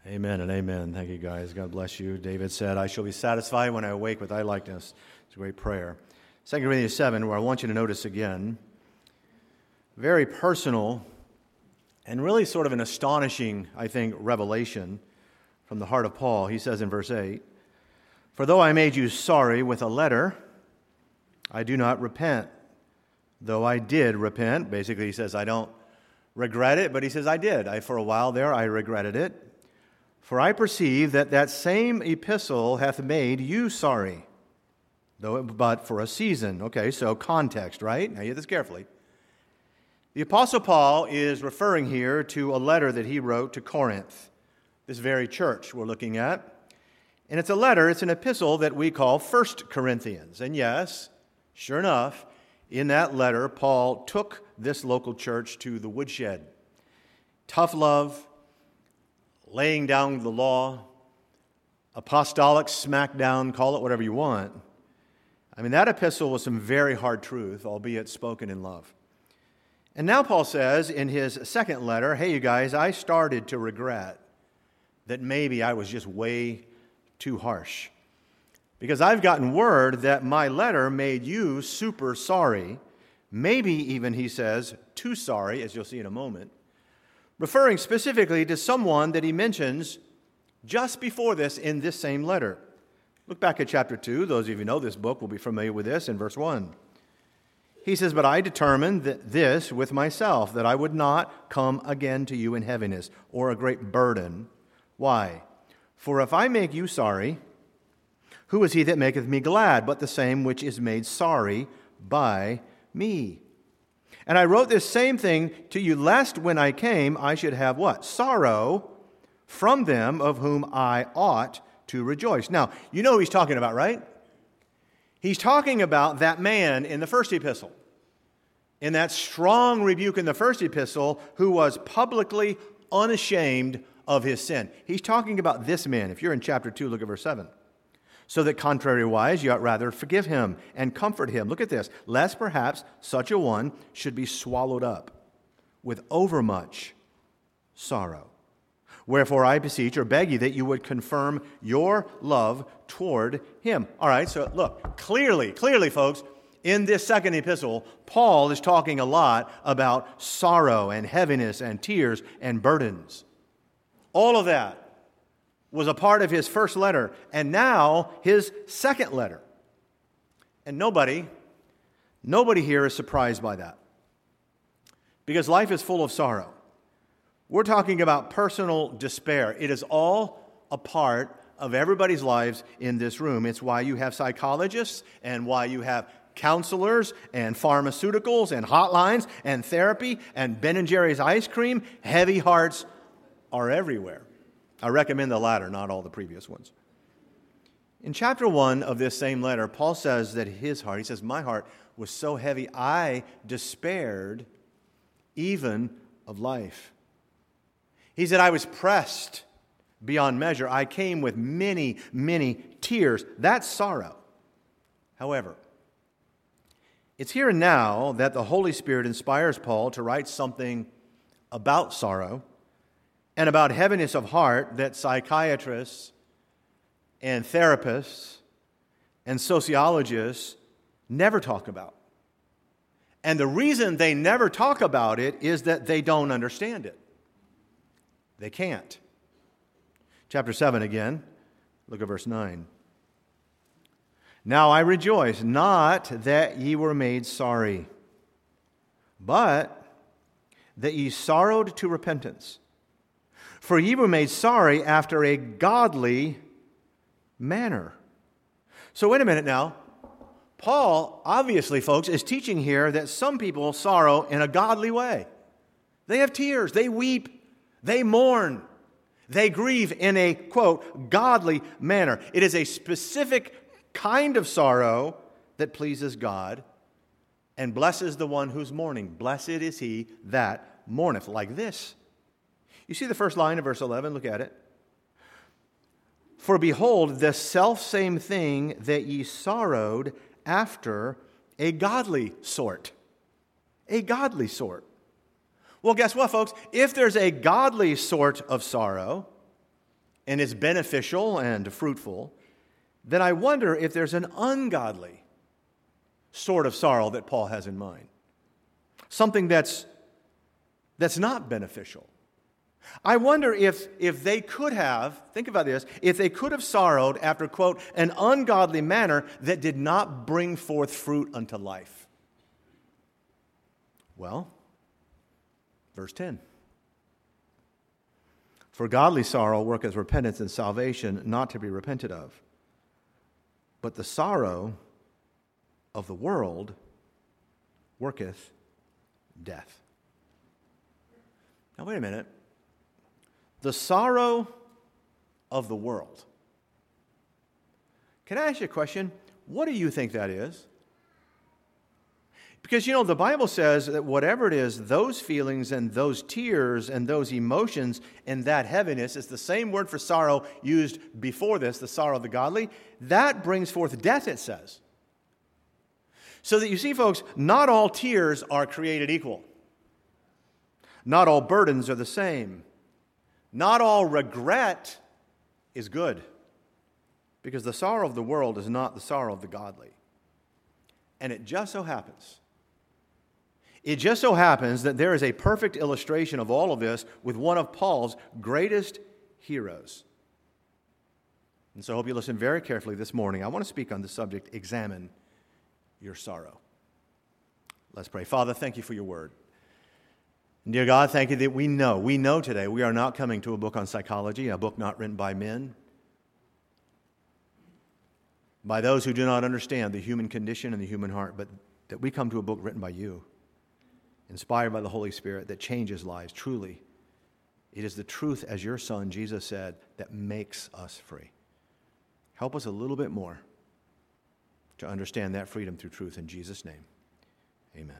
Amen and amen. Thank you, guys. God bless you. David said, I shall be satisfied when I awake with thy likeness. It's a great prayer. 2 Corinthians 7, where I want you to notice again, very personal and really sort of an astonishing, I think, revelation from the heart of Paul. He says in verse 8, For though I made you sorry with a letter, I do not repent. Though I did repent, basically he says, I don't regret it, but he says, I did. For a while there, I regretted it. For I perceive that that same epistle hath made you sorry, but for a season. Okay, so context, right? Now, hear this carefully. The Apostle Paul is referring here to a letter that he wrote to Corinth, this very church we're looking at. And it's a letter, it's an epistle that we call 1 Corinthians. And yes, sure enough, in that letter, Paul took this local church to the woodshed. Tough love, laying down the law, apostolic smackdown, call it whatever you want. I mean, that epistle was some very hard truth, albeit spoken in love. And now Paul says in his second letter, hey, you guys, I started to regret that maybe I was just way too harsh. Because I've gotten word that my letter made you super sorry, maybe even, he says, too sorry, as you'll see in a moment, referring specifically to someone that he mentions just before this in this same letter. Look back at chapter 2. Those of you who know this book will be familiar with this in verse 1. He says, But I determined this with myself, that I would not come again to you in heaviness or a great burden. Why? For if I make you sorry, who is he that maketh me glad, but the same which is made sorry by me? And I wrote this same thing to you, lest when I came I should have what? Sorrow from them of whom I ought to rejoice. Now, you know who he's talking about, right? He's talking about that man in the first epistle, in that strong rebuke in the first epistle, who was publicly unashamed of his sin. He's talking about this man. If you're in chapter 2, look at verse 7. So that contrariwise, you ought rather forgive him and comfort him. Look at this. Lest perhaps such a one should be swallowed up with overmuch sorrow. Wherefore I beseech or beg you that you would confirm your love toward him. All right, so look, clearly, folks, in this second epistle, Paul is talking a lot about sorrow and heaviness and tears and burdens. All of that was a part of his first letter, and now his second letter. And nobody here is surprised by that. Because life is full of sorrow. We're talking about personal despair. It is all a part of everybody's lives in this room. It's why you have psychologists and why you have counselors and pharmaceuticals and hotlines and therapy and Ben & Jerry's ice cream. Heavy hearts are everywhere. I recommend the latter, not all the previous ones. In chapter 1 of this same letter, Paul says that his heart, he says, my heart was so heavy, I despaired even of life. He said, I was pressed beyond measure. I came with many, many tears. That's sorrow. However, it's here and now that the Holy Spirit inspires Paul to write something about sorrow and about heaviness of heart that psychiatrists and therapists and sociologists never talk about. And the reason they never talk about it is that they don't understand it. They can't. Chapter 7 again, look at verse 9. Now I rejoice, not that ye were made sorry, but that ye sorrowed to repentance. For ye were made sorry after a godly manner. So wait a minute now. Paul, obviously, folks, is teaching here that some people sorrow in a godly way. They have tears, they weep, they mourn, they grieve in a, quote, godly manner. It is a specific kind of sorrow that pleases God and blesses the one who's mourning. Blessed is he that mourneth. Like this. You see the first line of verse 11? Look at it. For behold, the selfsame thing that ye sorrowed after a godly sort. A godly sort. Well, guess what, folks? If there's a godly sort of sorrow, and it's beneficial and fruitful, then I wonder if there's an ungodly sort of sorrow that Paul has in mind. Something that's not beneficial. I wonder if they could have, think about this, if they could have sorrowed after, quote, an ungodly manner that did not bring forth fruit unto life. Well, verse 10. For godly sorrow worketh repentance and salvation, not to be repented of. But the sorrow of the world worketh death. Now, wait a minute. The sorrow of the world. Can I ask you a question? What do you think that is? Because, the Bible says that whatever it is, those feelings and those tears and those emotions and that heaviness, is the same word for sorrow used before this, the sorrow of the godly, that brings forth death, it says. So that you see, folks, not all tears are created equal. Not all burdens are the same. Not all regret is good. Because the sorrow of the world is not the sorrow of the godly. And it just so happens that there is a perfect illustration of all of this with one of Paul's greatest heroes. And so I hope you listen very carefully this morning. I want to speak on the subject, examine your sorrow. Let's pray. Father, thank you for your word. And dear God, thank you that we know today we are not coming to a book on psychology, a book not written by men, by those who do not understand the human condition and the human heart, but that we come to a book written by you, inspired by the Holy Spirit, that changes lives. Truly, it is the truth, as your Son, Jesus said, that makes us free. Help us a little bit more to understand that freedom through truth. In Jesus' name, amen.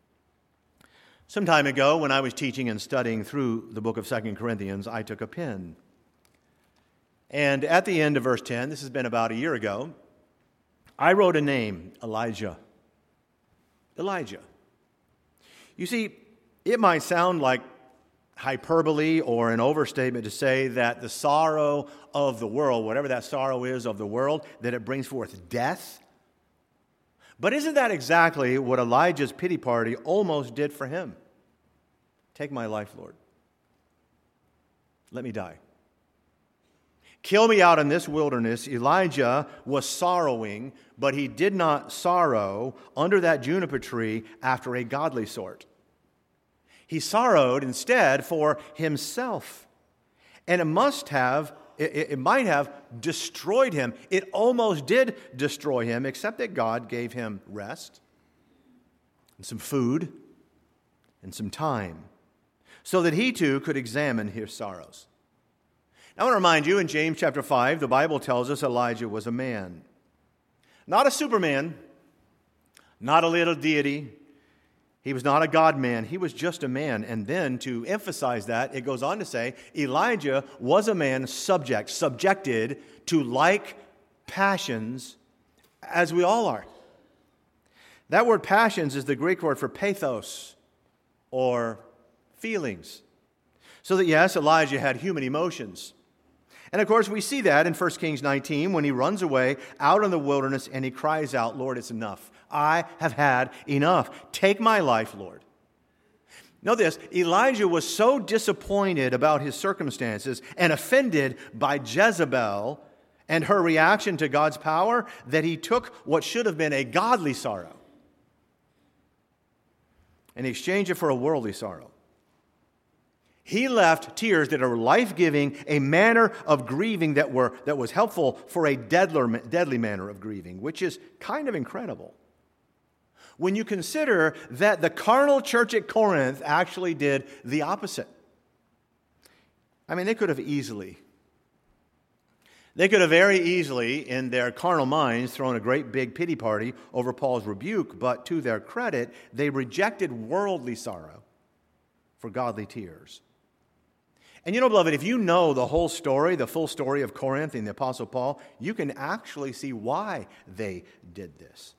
Some time ago, when I was teaching and studying through the book of 2 Corinthians, I took a pen. And at the end of verse 10, this has been about a year ago, I wrote a name, Elijah. Elijah. You see, it might sound like hyperbole or an overstatement to say that the sorrow of the world, whatever that sorrow is of the world, that it brings forth death. But isn't that exactly what Elijah's pity party almost did for him? Take my life, Lord. Let me die. Kill me out in this wilderness. Elijah was sorrowing, but he did not sorrow under that juniper tree after a godly sort. He sorrowed instead for himself. And it might have destroyed him. It almost did destroy him, except that God gave him rest and some food and some time so that he too could examine his sorrows. I want to remind you, in James chapter 5, the Bible tells us Elijah was a man. Not a superman, not a little deity. He was not a God-man. He was just a man. And then to emphasize that, it goes on to say, Elijah was a man subjected to like passions as we all are. That word passions is the Greek word for pathos, or feelings. So that, yes, Elijah had human emotions. And of course, we see that in 1 Kings 19 when he runs away out in the wilderness and he cries out, Lord, it's enough. I have had enough. Take my life, Lord. Know this, Elijah was so disappointed about his circumstances and offended by Jezebel and her reaction to God's power that he took what should have been a godly sorrow and he exchanged it for a worldly sorrow. He left tears that are life-giving, a manner of grieving that was helpful, for a deadly manner of grieving, which is kind of incredible. When you consider that the carnal church at Corinth actually did the opposite. I mean, they could have very easily, in their carnal minds, thrown a great big pity party over Paul's rebuke, but to their credit, they rejected worldly sorrow for godly tears. And beloved, if you know the whole story, the full story of Corinth and the Apostle Paul, you can actually see why they did this.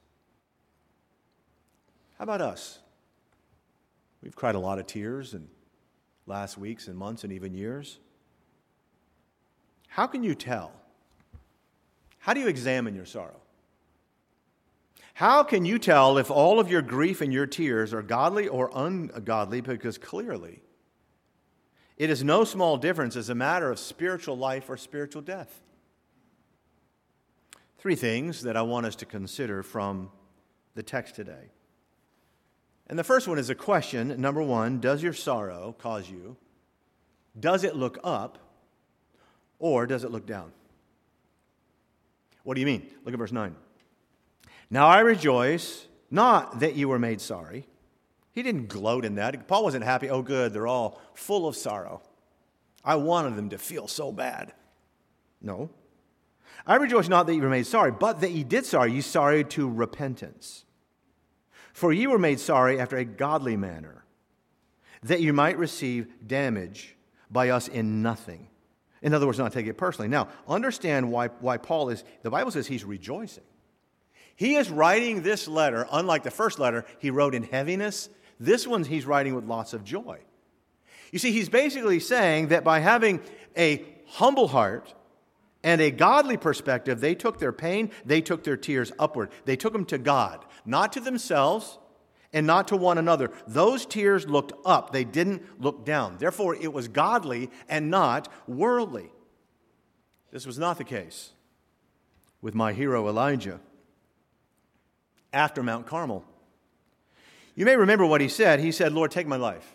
How about us? We've cried a lot of tears in last weeks and months and even years. how can you tell? How do you examine your sorrow? How can you tell if all of your grief and your tears are godly or ungodly? Because clearly, it is no small difference as a matter of spiritual life or spiritual death. Three things that I want us to consider from the text today. And the first one is a question. Number one, does your sorrow cause you? Does it look up or does it look down? What do you mean? Look at verse 9. Now I rejoice, not that you were made sorry. He didn't gloat in that. Paul wasn't happy. Oh, good, they're all full of sorrow. I wanted them to feel so bad. No. I rejoice not that you were made sorry, but that ye did sorry. Ye sorry to repentance. For ye were made sorry after a godly manner, that you might receive damage by us in nothing. In other words, not take it personally. Now, understand why Paul is, the Bible says he's rejoicing. He is writing this letter, unlike the first letter, he wrote in heaviness. This one he's writing with lots of joy. You see, he's basically saying that by having a humble heart and a godly perspective, they took their pain, they took their tears upward. They took them to God, not to themselves and not to one another. Those tears looked up. They didn't look down. Therefore, it was godly and not worldly. This was not the case with my hero Elijah after Mount Carmel. You may remember what he said. He said, Lord, take my life.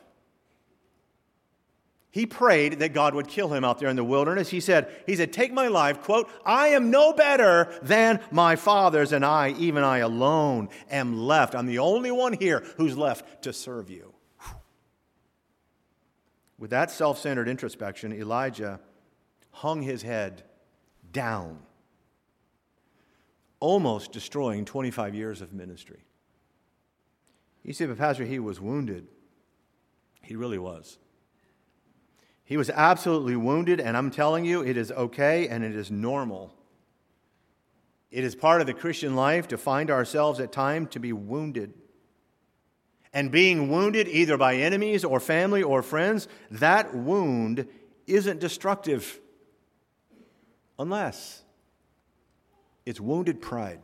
He prayed that God would kill him out there in the wilderness. He said, take my life, quote, I am no better than my fathers, and I, even I alone, am left. I'm the only one here who's left to serve you. With that self-centered introspection, Elijah hung his head down, almost destroying 25 years of ministry. You see, but Pastor, he was wounded. He really was. He was absolutely wounded, and I'm telling you, it is okay and it is normal. It is part of the Christian life to find ourselves at times to be wounded. And being wounded either by enemies or family or friends, that wound isn't destructive unless it's wounded pride.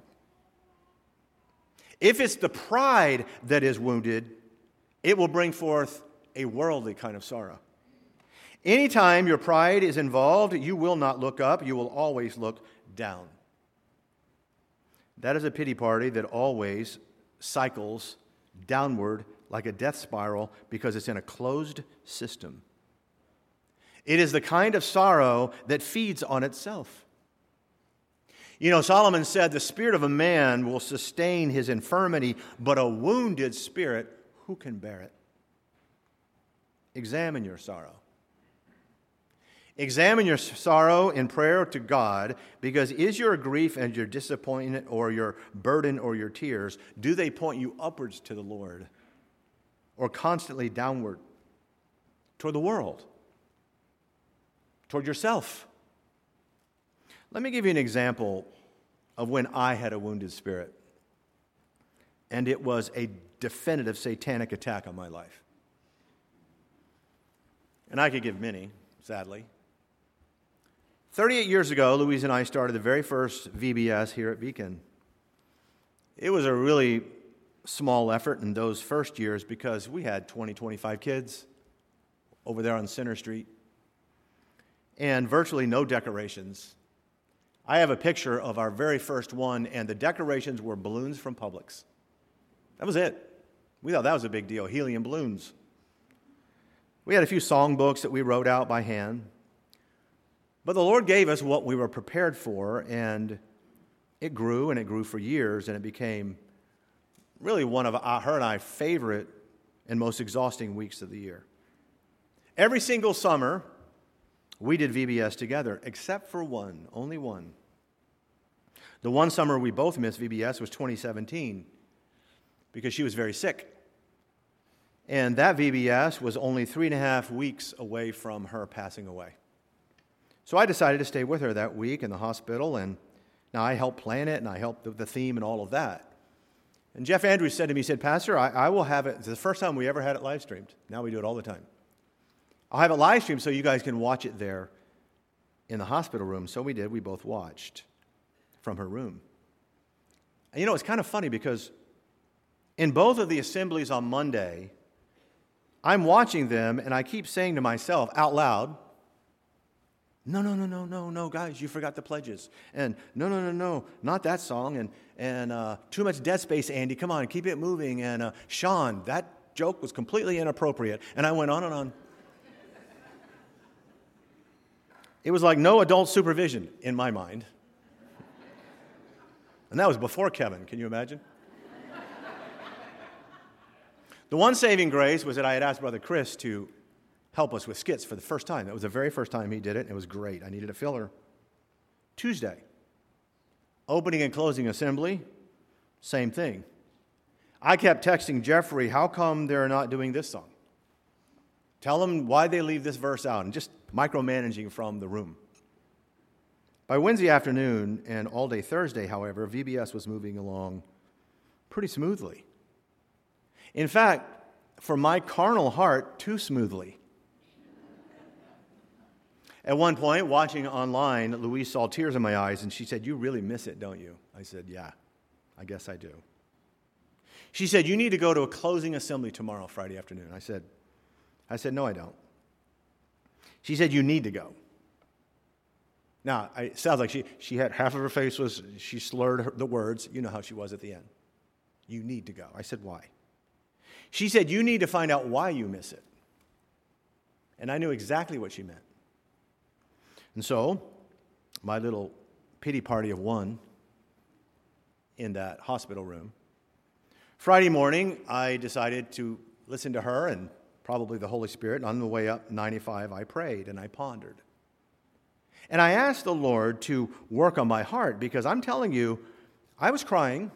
If it's the pride that is wounded, it will bring forth a worldly kind of sorrow. Anytime your pride is involved, you will not look up, you will always look down. That is a pity party that always cycles downward like a death spiral because it's in a closed system. It is the kind of sorrow that feeds on itself. You know, Solomon said, the spirit of a man will sustain his infirmity, but a wounded spirit, who can bear it? Examine your sorrow. Examine your sorrow in prayer to God, because is your grief and your disappointment or your burden or your tears, do they point you upwards to the Lord or constantly downward toward the world, toward yourself? Let me give you an example of when I had a wounded spirit, and it was a definitive satanic attack on my life. And I could give many, sadly. 38 years ago, Louise and I started the very first VBS here at Beacon. It was a really small effort in those first years because we had 20, 25 kids over there on Center Street and virtually no decorations. I have a picture of our very first one, and the decorations were balloons from Publix. That was it. We thought that was a big deal, helium balloons. We had a few songbooks that we wrote out by hand. But the Lord gave us what we were prepared for, and it grew for years, and it became really one of her and I's favorite and most exhausting weeks of the year. Every single summer, we did VBS together, except for one, only one. The one summer we both missed VBS was 2017, because she was very sick. And that VBS was only 3.5 weeks away from her passing away. So I decided to stay with her that week in the hospital, and now I helped plan it, and I helped the theme and all of that. And Jeff Andrews said to me, he said, Pastor, I will have it. It's the first time we ever had it live streamed. Now we do it all the time. I'll have it live streamed so you guys can watch it there in the hospital room, so we did. We both watched from her room. And it's kind of funny because in both of the assemblies on Monday, I'm watching them and I keep saying to myself out loud, no, guys, you forgot the pledges. And no, not that song. And too much dead space, Andy. Come on, keep it moving. And Sean, that joke was completely inappropriate. And I went on and on. It was like no adult supervision in my mind. And that was before Kevin. Can you imagine? The one saving grace was that I had asked Brother Chris to help us with skits for the first time. That was the very first time he did it, and it was great. I needed a filler. Tuesday, opening and closing assembly, same thing. I kept texting Jeffrey, how come they're not doing this song? Tell them why they leave this verse out, and just micromanaging from the room. By Wednesday afternoon and all day Thursday, however, VBS was moving along pretty smoothly. In fact, for my carnal heart, too smoothly. At one point, watching online, Louise saw tears in my eyes, and she said, "You really miss it, don't you?" I said, "Yeah, I guess I do." She said, "You need to go to a closing assembly tomorrow, Friday afternoon." I said, "No, I don't." She said, "You need to go." Now, it sounds like she had half of her face she slurred the words. You know how she was at the end. "You need to go." I said, "Why?" She said, "You need to find out why you miss it." And I knew exactly what she meant. And so, my little pity party of one in that hospital room, Friday morning, I decided to listen to her and probably the Holy Spirit. And on the way up 95, I prayed and I pondered. And I asked the Lord to work on my heart because I'm telling you, I was crying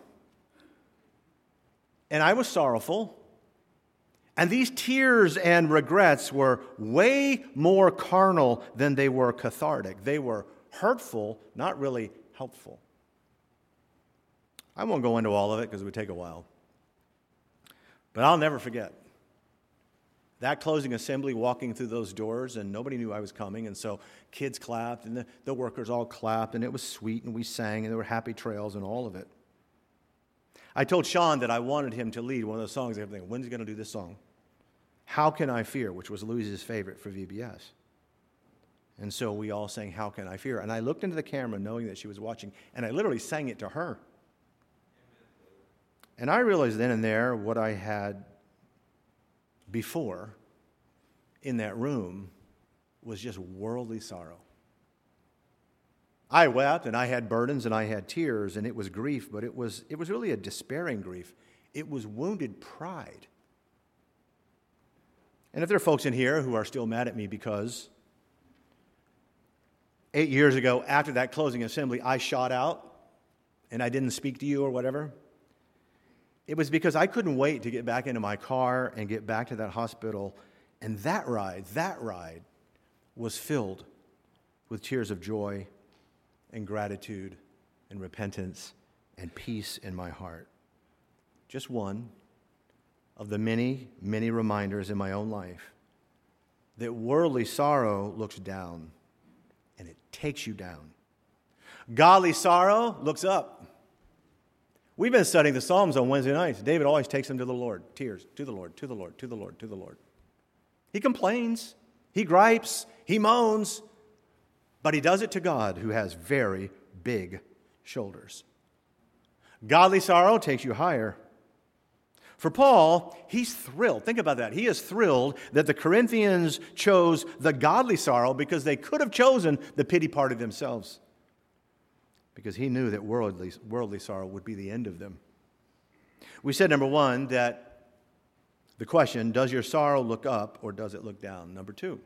and I was sorrowful. And these tears and regrets were way more carnal than they were cathartic. They were hurtful, not really helpful. I won't go into all of it because it would take a while. But I'll never forget that closing assembly, walking through those doors, and nobody knew I was coming. And so kids clapped, and the workers all clapped, and it was sweet, and we sang, and there were happy trails and all of it. I told Sean that I wanted him to lead one of those songs. I think, when's he going to do this song? "How Can I Fear?" which was Louise's favorite for VBS. And so we all sang "How Can I Fear?" And I looked into the camera knowing that she was watching, and I literally sang it to her. And I realized then and there what I had before in that room was just worldly sorrow. I wept, and I had burdens, and I had tears, and it was grief, but it was really a despairing grief. It was wounded pride. And if there are folks in here who are still mad at me because 8 years ago, after that closing assembly, I shot out and I didn't speak to you or whatever, it was because I couldn't wait to get back into my car and get back to that hospital. And that ride was filled with tears of joy and gratitude and repentance and peace in my heart. Just one of the many, many reminders in my own life that worldly sorrow looks down and it takes you down. Godly sorrow looks up. We've been studying the Psalms on Wednesday nights. David always takes them to the Lord. Tears, to the Lord, to the Lord, to the Lord, to the Lord. He complains, he gripes, he moans, but he does it to God who has very big shoulders. Godly sorrow takes you higher. For Paul, he's thrilled. Think about that. He is thrilled that the Corinthians chose the godly sorrow because they could have chosen the pity party themselves. Because he knew that worldly sorrow would be the end of them. We said, number one, that the question, does your sorrow look up or does it look down? Number two.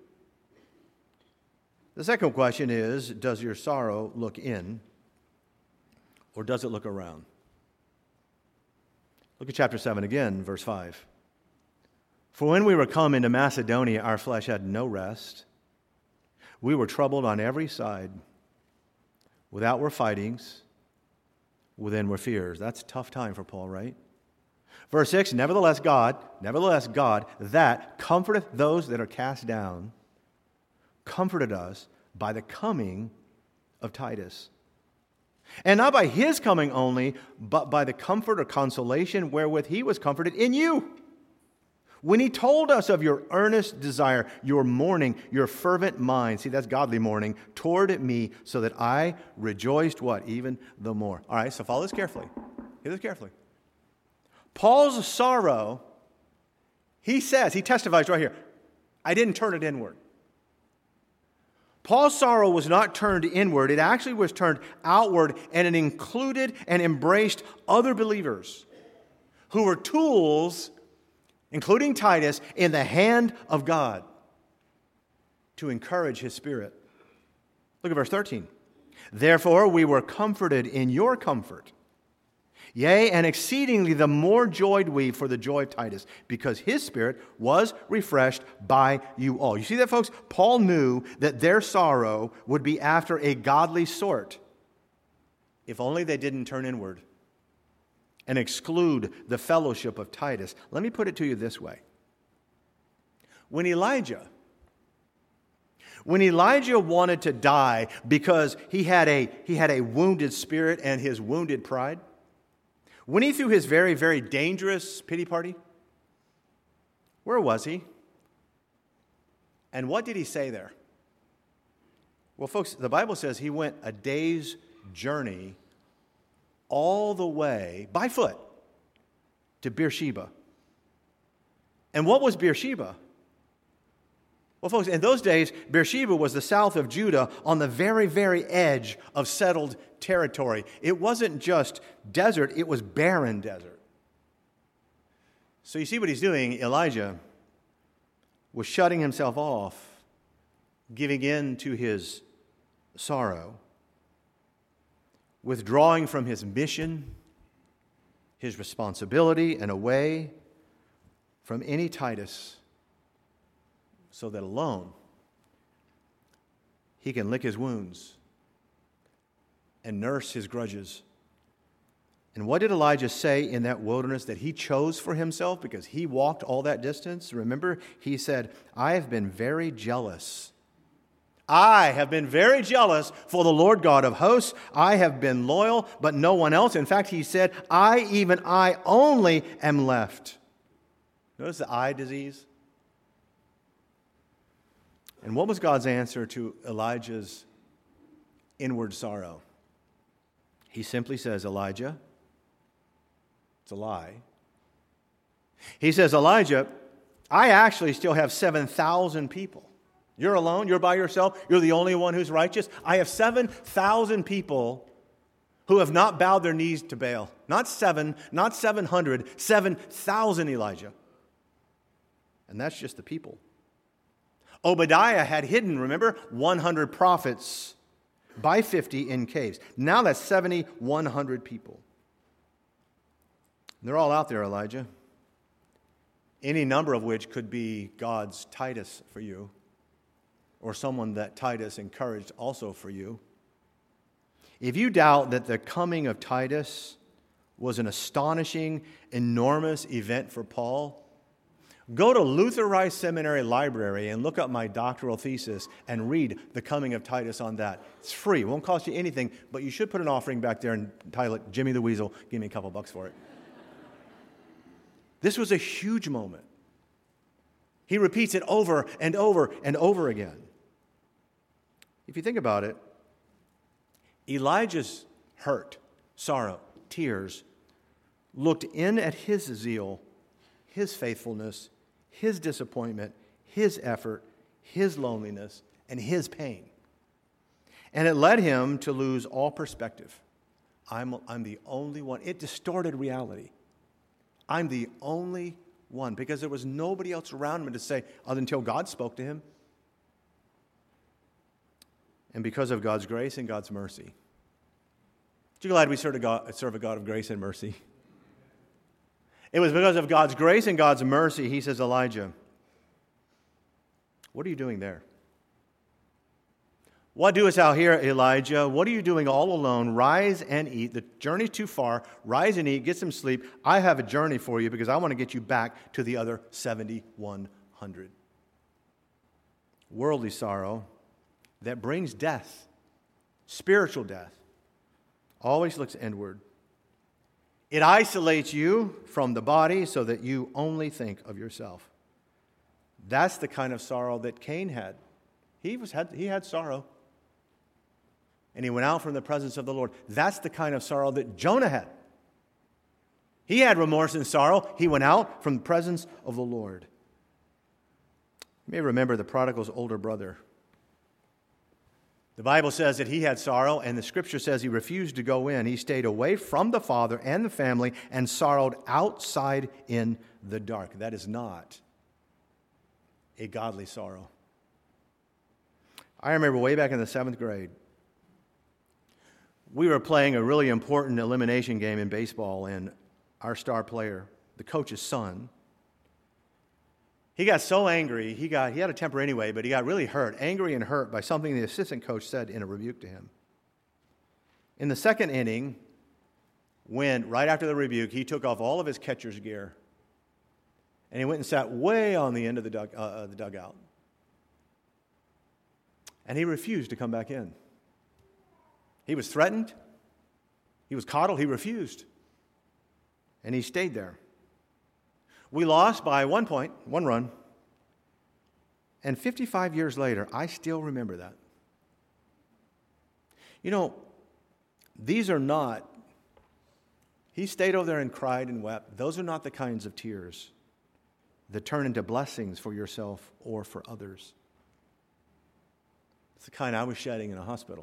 The second question is, does your sorrow look in or does it look around? Look at chapter 7 again, verse 5. For when we were come into Macedonia, our flesh had no rest. We were troubled on every side. Without were fightings, within were fears. That's a tough time for Paul, right? Verse 6, nevertheless God, that comforteth those that are cast down, comforted us, by the coming of Titus. And not by his coming only, but by the comfort or consolation wherewith he was comforted in you. When he told us of your earnest desire, your mourning, your fervent mind, see, that's godly mourning, toward me, so that I rejoiced what? Even the more. All right, so follow this carefully. Hear this carefully. Paul's sorrow, he testifies right here, I didn't turn it inward. Paul's sorrow was not turned inward. It actually was turned outward, and it included and embraced other believers who were tools, including Titus, in the hand of God to encourage his spirit. Look at verse 13. Therefore we were comforted in your comfort. Yea, and exceedingly the more joyed we for the joy of Titus, because his spirit was refreshed by you all. You see that, folks? Paul knew that their sorrow would be after a godly sort, if only they didn't turn inward and exclude the fellowship of Titus. Let me put it to you this way. When Elijah wanted to die because he had a wounded spirit and his wounded pride, when he threw his very, very dangerous pity party, where was he? And what did he say there? Well, folks, the Bible says he went a day's journey all the way, by foot, to Beersheba. And what was Beersheba? Well, folks, in those days, Beersheba was the south of Judah on the very, very edge of settled territory. It wasn't just desert, it was barren desert. So you see what he's doing? Elijah was shutting himself off, giving in to his sorrow, withdrawing from his mission, his responsibility, and away from any Titus, so that alone he can lick his wounds and nurse his grudges. And what did Elijah say in that wilderness that he chose for himself because he walked all that distance? Remember, he said, I have been very jealous. I have been very jealous for the Lord God of hosts. I have been loyal, but no one else. In fact, he said, I only am left. Notice the eye disease? And what was God's answer to Elijah's inward sorrow? He simply says, Elijah, it's a lie. He says, Elijah, I actually still have 7,000 people. You're alone. You're by yourself. You're the only one who's righteous. I have 7,000 people who have not bowed their knees to Baal. Not 7, not 700, 7,000, Elijah. And that's just the people. Obadiah had hidden, remember, 100 prophets by 50 in caves. Now that's 7,100 people. They're all out there, Elijah. Any number of which could be God's Titus for you, or someone that Titus encouraged also for you. If you doubt that the coming of Titus was an astonishing, enormous event for Paul, go to Luther Rice Seminary Library and look up my doctoral thesis and read The Coming of Titus on that. It's free. It won't cost you anything, but you should put an offering back there and title it, Jimmy the Weasel. Give me a couple bucks for it. This was a huge moment. He repeats it over and over and over again. If you think about it, Elijah's hurt, sorrow, tears looked in at his zeal, his faithfulness, his disappointment, his effort, his loneliness, and his pain. And it led him to lose all perspective. I'm the only one. It distorted reality. I'm the only one, because there was nobody else around him to say, other until God spoke to him. And because of God's grace and God's mercy. Aren't you glad we serve a God of grace and mercy? It was because of God's grace and God's mercy, he says, Elijah, what are you doing there? What doest thou here, Elijah? What are you doing all alone? Rise and eat. The journey's too far. Rise and eat. Get some sleep. I have a journey for you because I want to get you back to the other 7,100. Worldly sorrow that brings death, spiritual death, always looks inward. It isolates you from the body so that you only think of yourself. That's the kind of sorrow that Cain had. He had sorrow. And he went out from the presence of the Lord. That's the kind of sorrow that Jonah had. He had remorse and sorrow. He went out from the presence of the Lord. You may remember the prodigal's older brother. The Bible says that he had sorrow, and the Scripture says he refused to go in. He stayed away from the father and the family and sorrowed outside in the dark. That is not a godly sorrow. I remember way back in the 7th grade, we were playing a really important elimination game in baseball, and our star player, the coach's son, he got so angry, he had a temper anyway, but he got really angry and hurt by something the assistant coach said in a rebuke to him. In the second inning, right after the rebuke, he took off all of his catcher's gear, and he went and sat way on the end of the dugout. And he refused to come back in. He was threatened. He was coddled. He refused. And he stayed there. We lost by 1 point, 1 run. And 55 years later, I still remember that. You know, these are not, he stayed over there and cried and wept. Those are not the kinds of tears that turn into blessings for yourself or for others. It's the kind I was shedding in a hospital.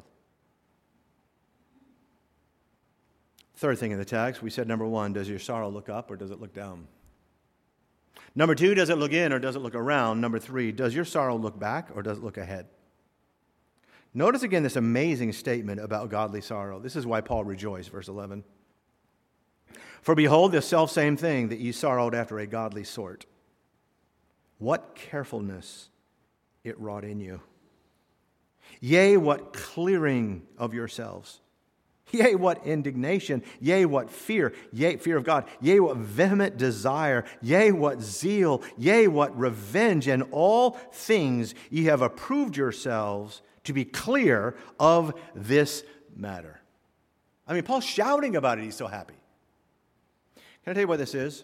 Third thing in the text, we said, number 1, does your sorrow look up or does it look down? Number 2, does it look in or does it look around? Number 3, does your sorrow look back or does it look ahead? Notice again this amazing statement about godly sorrow. This is why Paul rejoiced, verse 11. For behold, the selfsame thing that ye sorrowed after a godly sort. What carefulness it wrought in you. Yea, what clearing of yourselves. Yea, what indignation, yea, what fear, yea, fear of God, yea, what vehement desire, yea, what zeal, yea, what revenge, and all things ye have approved yourselves to be clear of this matter. I mean, Paul's shouting about it. He's so happy. Can I tell you what this is?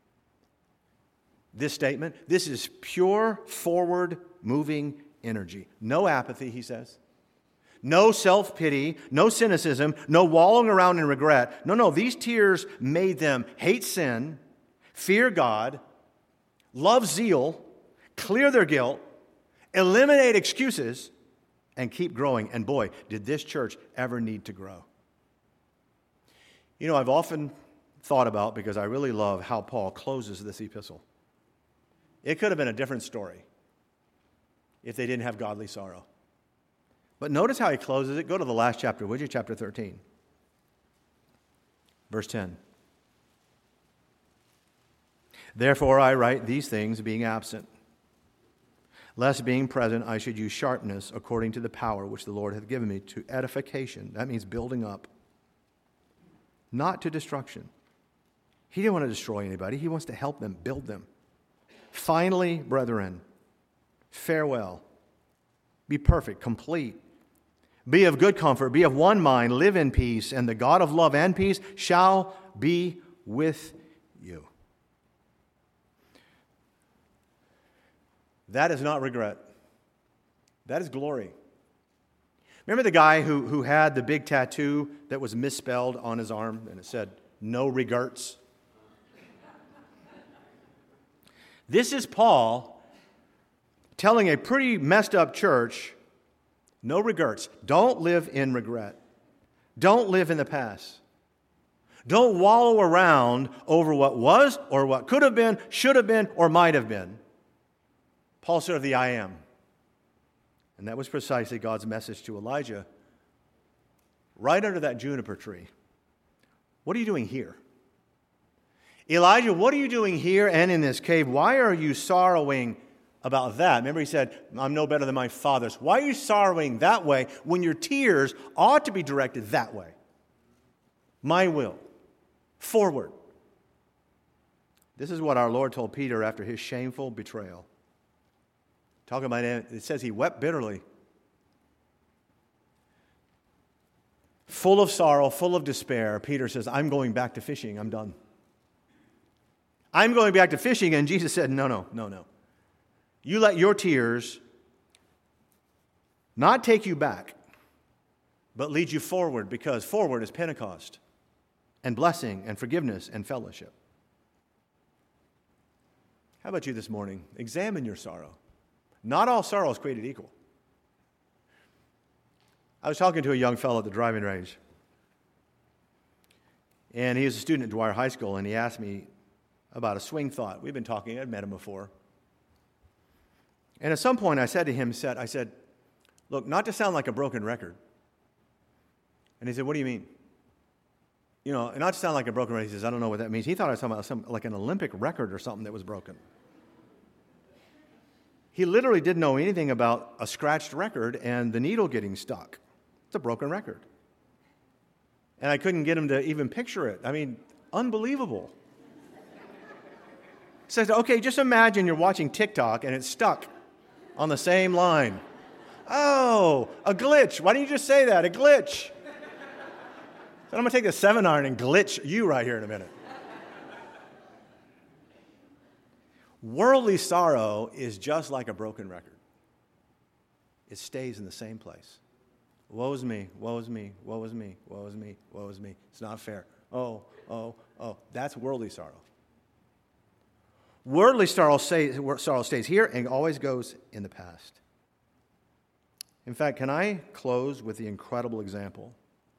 This statement, this is pure forward moving energy. No apathy, he says. No self-pity, no cynicism, no wallowing around in regret. No, these tears made them hate sin, fear God, love zeal, clear their guilt, eliminate excuses, and keep growing. And boy, did this church ever need to grow. You know, I've often thought about, because I really love how Paul closes this epistle. It could have been a different story if they didn't have godly sorrow. But notice how he closes it. Go to the last chapter, would you? Chapter 13. Verse 10. Therefore I write these things being absent, lest being present I should use sharpness according to the power which the Lord hath given me to edification. That means building up. Not to destruction. He didn't want to destroy anybody. He wants to help them, build them. Finally, brethren, farewell. Be perfect, complete. Be of good comfort, be of one mind, live in peace, and the God of love and peace shall be with you. That is not regret. That is glory. Remember the guy who had the big tattoo that was misspelled on his arm, and it said, no regrets? This is Paul telling a pretty messed up church, no regrets. Don't live in regret. Don't live in the past. Don't wallow around over what was or what could have been, should have been, or might have been. Paul said of the I am. And that was precisely God's message to Elijah right under that juniper tree. What are you doing here? Elijah, what are you doing here and in this cave? Why are you sorrowing about that? Remember he said, I'm no better than my fathers. Why are you sorrowing that way when your tears ought to be directed that way? My will. Forward. This is what our Lord told Peter after his shameful betrayal. Talking about it says he wept bitterly. full of sorrow, full of despair, Peter says, I'm going back to fishing. I'm done. I'm going back to fishing. And Jesus said, no. You let your tears not take you back, but lead you forward, because forward is Pentecost and blessing and forgiveness and fellowship. How about you this morning? Examine your sorrow. Not all sorrow is created equal. I was talking to a young fellow at the driving range, and he was a student at Dwyer High School, and he asked me about a swing thought. We've been talking. I'd met him before. And at some point I said to him, I said, look, not to sound like a broken record. And he said, what do you mean? Not to sound like a broken record. He says, I don't know what that means. He thought I was talking about like an Olympic record or something that was broken. He literally didn't know anything about a scratched record and the needle getting stuck. It's a broken record. And I couldn't get him to even picture it. I mean, unbelievable. He says, okay, just imagine you're watching TikTok and it's stuck on the same line. Oh, a glitch. Why didn't you just say that? A glitch. So I'm going to take the 7-iron and glitch you right here in a minute. Worldly sorrow is just like a broken record. It stays in the same place. Woe is me, woe is me, woe is me, woe is me, woe is me. It's not fair. Oh. That's worldly sorrow. Worldly sorrow stays here and always goes in the past. In fact, can I close with the incredible example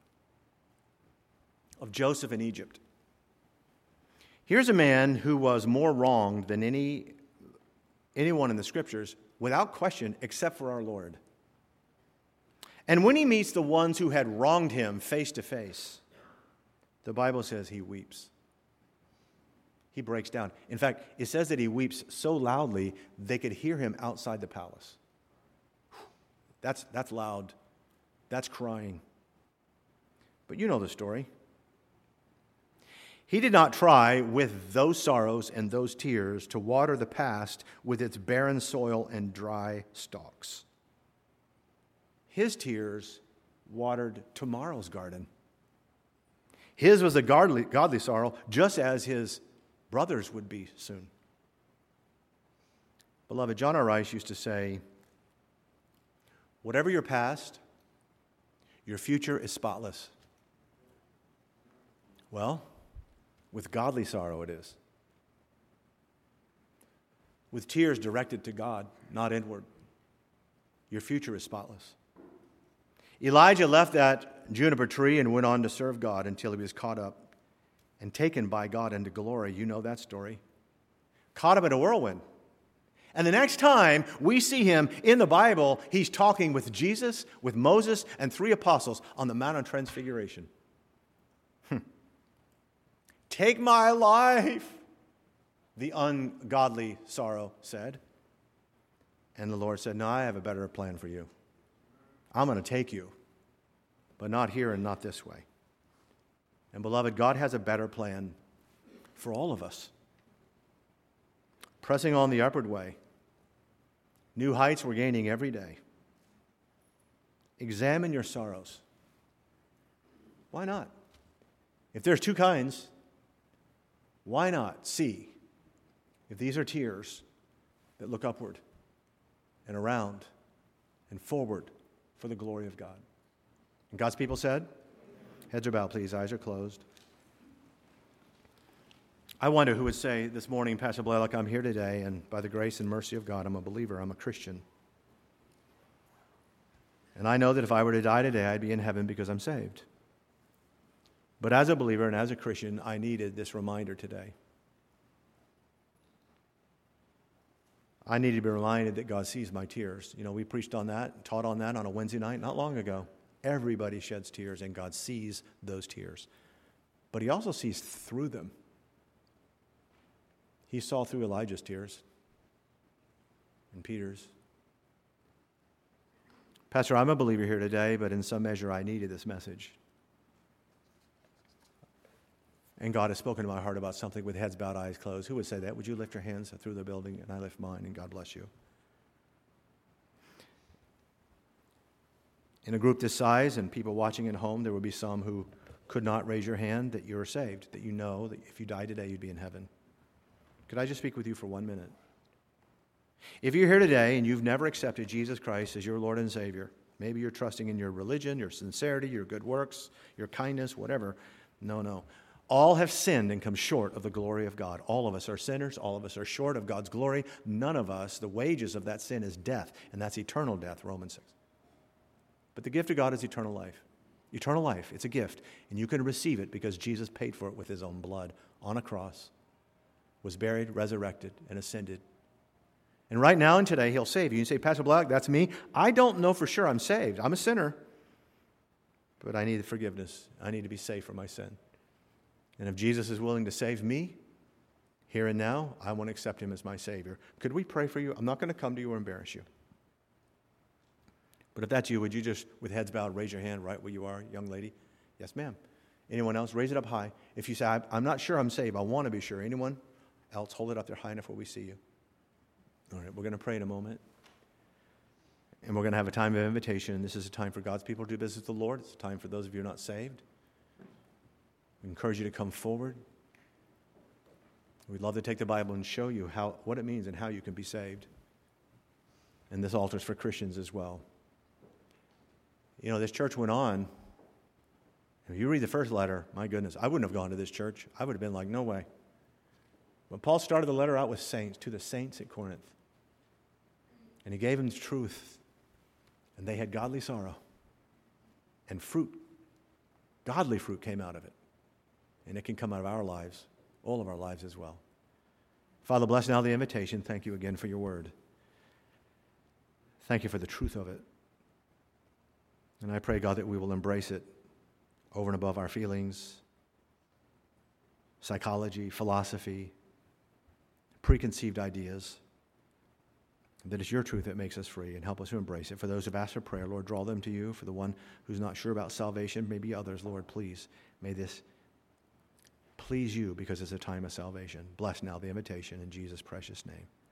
of Joseph in Egypt? Here's a man who was more wronged than anyone in the Scriptures, without question, except for our Lord. And when he meets the ones who had wronged him face to face, the Bible says he weeps. He breaks down. In fact, it says that he weeps so loudly they could hear him outside the palace. That's loud. That's crying. But you know the story. He did not try with those sorrows and those tears to water the past with its barren soil and dry stalks. His tears watered tomorrow's garden. His was a godly sorrow, just as his brothers would be soon. Beloved, John R. Rice used to say, whatever your past, your future is spotless. Well, with godly sorrow it is. With tears directed to God, not inward, your future is spotless. Elijah left that juniper tree and went on to serve God until he was caught up and taken by God into glory. You know that story. Caught up in a whirlwind. And the next time we see him in the Bible, he's talking with Jesus, with Moses, and 3 apostles on the Mount of Transfiguration. Take my life, the ungodly sorrow said. And the Lord said, no, I have a better plan for you. I'm going to take you, but not here and not this way. And beloved, God has a better plan for all of us. Pressing on the upward way. New heights we're gaining every day. Examine your sorrows. Why not? If there's 2 kinds, why not see if these are tears that look upward and around and forward for the glory of God? And God's people said, heads are bowed, please, eyes are closed. I wonder who would say this morning, Pastor Blaylock, I'm here today, and by the grace and mercy of God, I'm a believer, I'm a Christian. And I know that if I were to die today, I'd be in heaven because I'm saved. But as a believer and as a Christian, I needed this reminder today. I need to be reminded that God sees my tears. You know, we preached on that, taught on that on a Wednesday night not long ago. Everybody sheds tears, and God sees those tears. But he also sees through them. He saw through Elijah's tears and Peter's. Pastor, I'm a believer here today, but in some measure I needed this message. And God has spoken to my heart about something with heads bowed, eyes closed. Who would say that? Would you lift your hands through the building? And I lift mine, and God bless you. In a group this size and people watching at home, there will be some who could not raise your hand that you're saved, that you know that if you died today, you'd be in heaven. Could I just speak with you for 1 minute? If you're here today and you've never accepted Jesus Christ as your Lord and Savior, maybe you're trusting in your religion, your sincerity, your good works, your kindness, whatever. No. All have sinned and come short of the glory of God. All of us are sinners. All of us are short of God's glory. None of us, the wages of that sin is death, and that's eternal death, Romans 6. But the gift of God is eternal life. Eternal life, it's a gift, and you can receive it because Jesus paid for it with his own blood on a cross, was buried, resurrected, and ascended. And right now and today, he'll save you. You say, Pastor Black, that's me. I don't know for sure I'm saved. I'm a sinner, but I need forgiveness. I need to be saved from my sin. And if Jesus is willing to save me here and now, I want to accept him as my Savior. Could we pray for you? I'm not going to come to you or embarrass you. But if that's you, would you just, with heads bowed, raise your hand right where you are, young lady? Yes, ma'am. Anyone else? Raise it up high. If you say, I'm not sure I'm saved, I want to be sure. Anyone else? Hold it up there high enough where we see you. All right, we're going to pray in a moment. And we're going to have a time of invitation. This is a time for God's people to do business with the Lord. It's a time for those of you who are not saved. We encourage you to come forward. We'd love to take the Bible and show you what it means and how you can be saved. And this altar is for Christians as well. You know, this church went on. If you read the first letter, my goodness, I wouldn't have gone to this church. I would have been like, no way. But Paul started the letter out with saints, to the saints at Corinth. And he gave them the truth. And they had godly sorrow. And fruit, godly fruit came out of it. And it can come out of our lives, all of our lives as well. Father, bless now the invitation. Thank you again for your word. Thank you for the truth of it. And I pray, God, that we will embrace it over and above our feelings, psychology, philosophy, preconceived ideas. That it's your truth that makes us free, and help us to embrace it. For those who've asked for prayer, Lord, draw them to you. For the one who's not sure about salvation, maybe others, Lord, please, may this please you because it's a time of salvation. Bless now the invitation in Jesus' precious name.